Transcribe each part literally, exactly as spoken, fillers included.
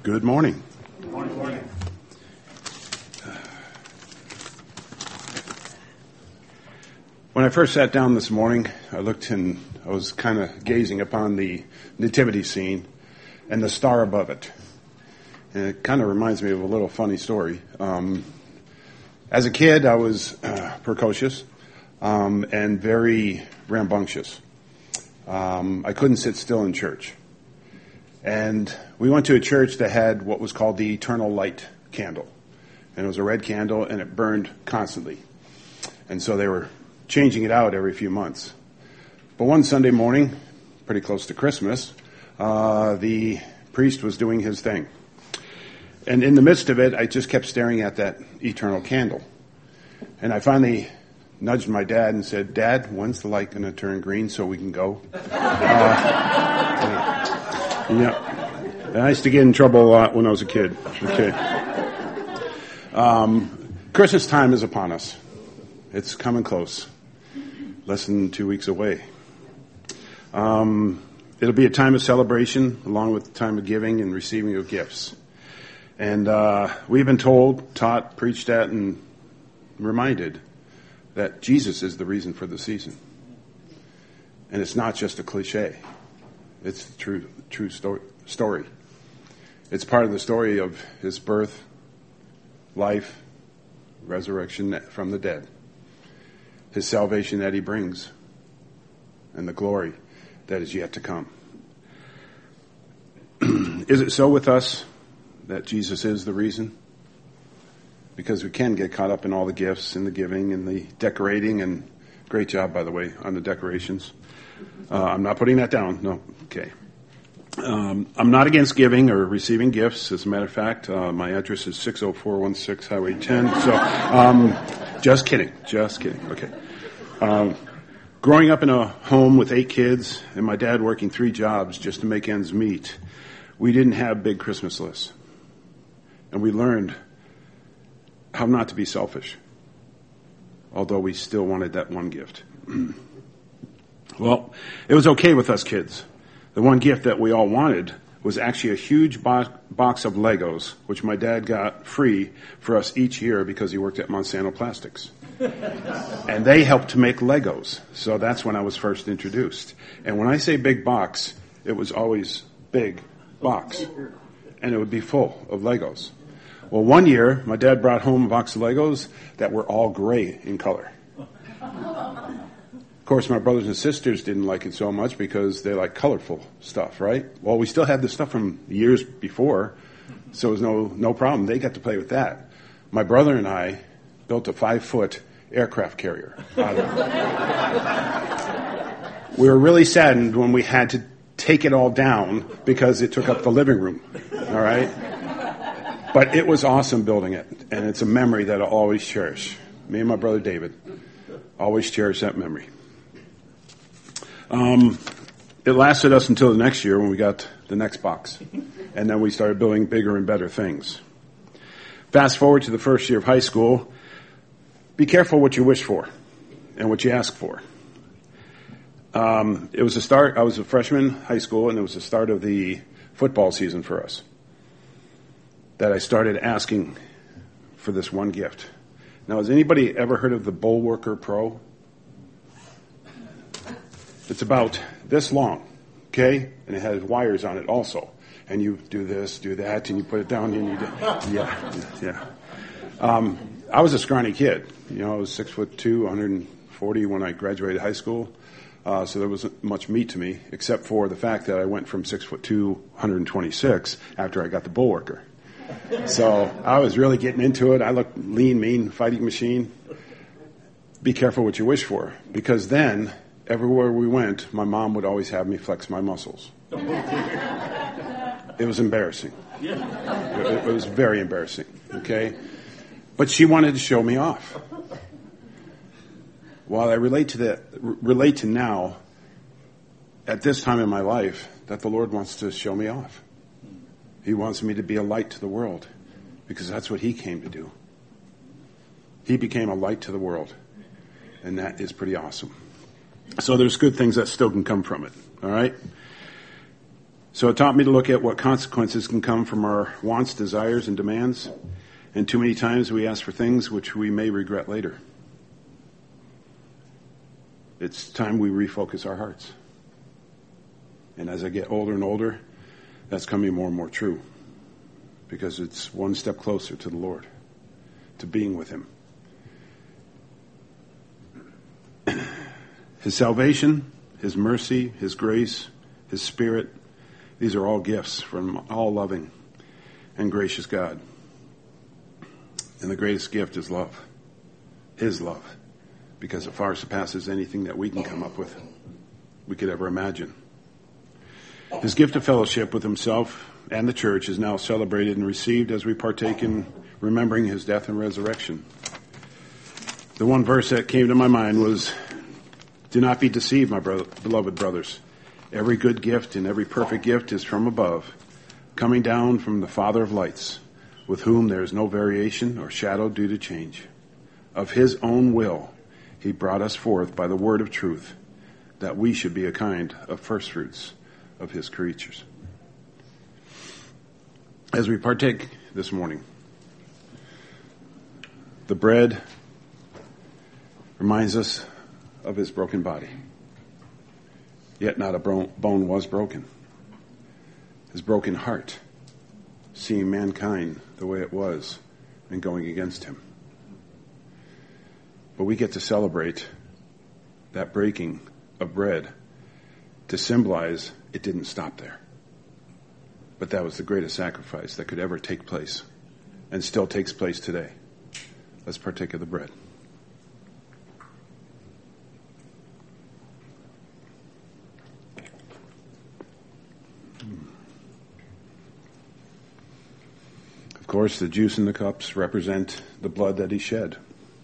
Good morning. Good morning. morning. When I first sat down this morning, I looked and I was kind of gazing upon the nativity scene and the star above it. And it kind of reminds me of a little funny story. Um, as a kid, I was uh, precocious um, and very rambunctious. Um, I couldn't sit still in church. And we went to a church that had what was called the Eternal Light candle. And it was a red candle, and it burned constantly. And so they were changing it out every few months. But one Sunday morning, pretty close to Christmas, uh, the priest was doing his thing. And in the midst of it, I just kept staring at that eternal candle. And I finally nudged my dad and said, "Dad, when's the light going to turn green so we can go?" Uh, Yeah, and I used to get in trouble a lot when I was a kid. Okay. Um, Christmas time is upon us. It's coming close. Less than two weeks away. Um, it'll be a time of celebration, along with a time of giving and receiving of gifts. And uh, we've been told, taught, preached at, and reminded that Jesus is the reason for the season. And it's not just a cliche. It's the true, true story, story. It's part of the story of his birth, life, resurrection from the dead, his salvation that he brings, and the glory that is yet to come. Is it so with us that Jesus is the reason? Because we can get caught up in all the gifts and the giving and the decorating, and great job, by the way, on the decorations. Uh, I'm not putting that down. No. Okay. Um, I'm not against giving or receiving gifts. As a matter of fact, uh, my address is six oh four one six Highway ten. So, um, just kidding. Just kidding. Okay. Um, growing up in a home with eight kids and my dad working three jobs just to make ends meet, we didn't have big Christmas lists. And we learned how not to be selfish, although we still wanted that one gift. Well, it was okay with us kids. The one gift that we all wanted was actually a huge bo- box of Legos, which my dad got free for us each year because he worked at Monsanto Plastics. And they helped to make Legos. So that's when I was first introduced. And when I say big box, it was always big box. And it would be full of Legos. Well, one year, my dad brought home a box of Legos that were all gray in color. Of course, my brothers and sisters didn't like it so much because they like colorful stuff, right? Well, we still had the stuff from years before, so it was no no problem. They got to play with that. My brother and I built a five-foot aircraft carrier out of it. We were really saddened when we had to take it all down because it took up the living room, all right? But it was awesome building it, and it's a memory that I'll always cherish. Me and my brother David always cherish that memory. Um, it lasted us until the next year when we got the next box. And then we started building bigger and better things. Fast forward to the first year of high school. Be careful what you wish for and what you ask for. Um, it was the start, I was a freshman in high school, and it was the start of the football season for us, that I started asking for this one gift. Now, has anybody ever heard of the Bullworker Pro? It's about this long, okay? And it has wires on it also. And you do this, do that, and you put it down, and you do, yeah, yeah. Um, I was a scrawny kid. You know, I was six foot two, one hundred forty when I graduated high school. Uh, so there wasn't much meat to me, except for the fact that I went from six foot two, one hundred twenty-six after I got the Bullworker. So I was really getting into it. I looked lean, mean, fighting machine. Be careful what you wish for, because then everywhere we went, my mom would always have me flex my muscles. It was embarrassing. It, it was very embarrassing, okay? But she wanted to show me off. While I relate to that, relate to now, at this time in my life, that the Lord wants to show me off. He wants me to be a light to the world, because that's what he came to do. He became a light to the world, and that is pretty awesome. So there's good things that still can come from it, all right? So it taught me to look at what consequences can come from our wants, desires, and demands. And too many times we ask for things which we may regret later. It's time we refocus our hearts. And as I get older and older, that's coming more and more true. Because it's one step closer to the Lord, to being with Him. His salvation, His mercy, His grace, His Spirit, these are all gifts from all loving and gracious God. And the greatest gift is love. His love. Because it far surpasses anything that we can come up with, we could ever imagine. His gift of fellowship with Himself and the church is now celebrated and received as we partake in remembering His death and resurrection. The one verse that came to my mind was, "Do not be deceived, my bro- beloved brothers. Every good gift and every perfect gift is from above, coming down from the Father of lights, with whom there is no variation or shadow due to change. Of His own will, He brought us forth by the word of truth, that we should be a kind of firstfruits of His creatures." As we partake this morning, the bread reminds us of His broken body. Yet not a bone was broken. His broken heart, seeing mankind the way it was and going against Him. But we get to celebrate that breaking of bread to symbolize it didn't stop there. But that was the greatest sacrifice that could ever take place and still takes place today. Let's partake of the bread. Of course, the juice in the cups represent the blood that He shed.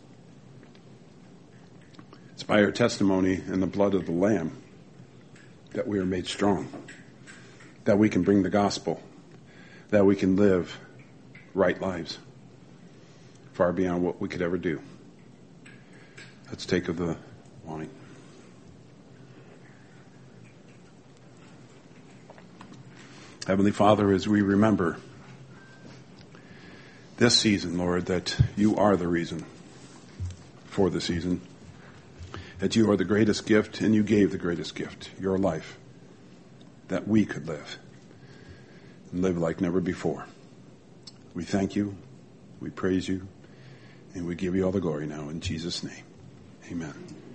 It's by our testimony and the blood of the Lamb that we are made strong, that we can bring the gospel, that we can live right lives, far beyond what we could ever do. Let's take of the wine. Heavenly Father, as we remember this season, Lord, that You are the reason for the season, that You are the greatest gift, and You gave the greatest gift, Your life, that we could live, and live like never before. We thank You, we praise You, and we give You all the glory now in Jesus' name. Amen.